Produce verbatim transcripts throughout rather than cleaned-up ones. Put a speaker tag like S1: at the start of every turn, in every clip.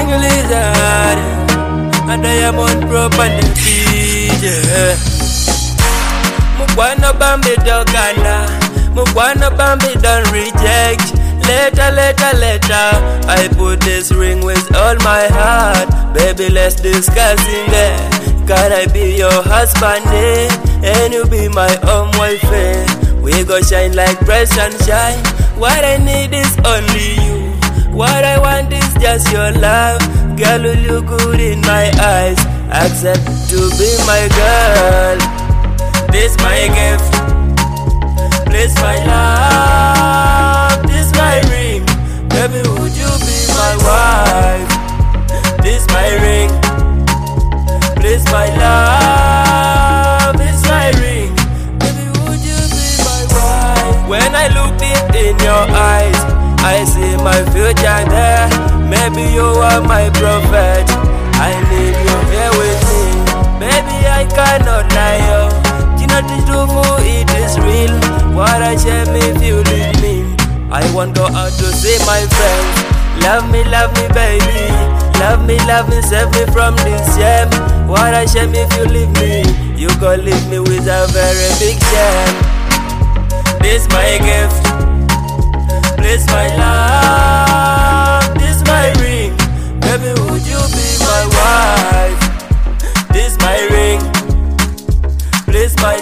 S1: King Lizard, and Diamond Pro on the beat, yeah. Mukwana Bambi Dogana, Mukwana Bambi don't reject. Later, later, later, I put this ring with all my heart. Baby, let's discuss in there. Can I be your husband, eh? And you be my own wife, eh? We go shine like bright sunshine. What I need is only you. What I want is just your love. Girl, will you good in my eyes? Accept to be my girl. This my gift. Please my love. This my ring. Baby, would you be my wife? This my ring. Please my love. This my ring. Baby, would you be my wife? When I look deep in your eyes, I see my future there. Maybe you are my prophet. I need you here with me. Baby, I cannot lie, yo. You know the truth, it is real. What I share me if you leave me. I won't go out to see my friends. Love me, love me, baby. Love me, love me, save me from this shame. What I share me if you leave me. You gon' leave me with a very big shame. This my gift. This my love, this my ring. Baby, would you be my wife? This my ring. Please my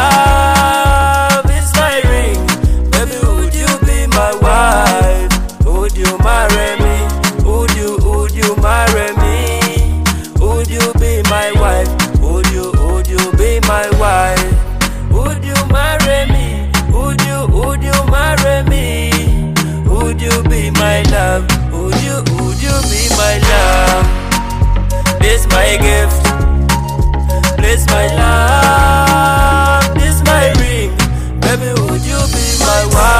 S1: love, this my ring. Baby, would you be my wife? Would you marry me? Would you, would you marry me? Would you be my wife? Would you, would you be my wife? Would you marry me? Would you, would you marry me? Would you be my love? Would you, would you be my love? This my gift. This my love. This my ring. Baby, would you be my wife?